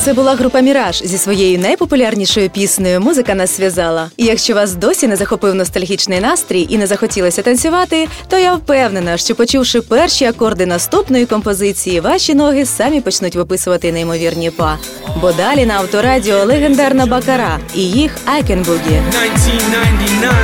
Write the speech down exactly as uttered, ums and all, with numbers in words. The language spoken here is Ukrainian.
Це була група «Міраж» зі своєю найпопулярнішою піснею «Музика нас зв'язала». І якщо вас досі не захопив ностальгічний настрій і не захотілося танцювати, то я впевнена, що почувши перші акорди наступної композиції, ваші ноги самі почнуть виписувати неймовірні па. Бо далі на Авторадіо легендарна Бакара і їх «I Can Boogie».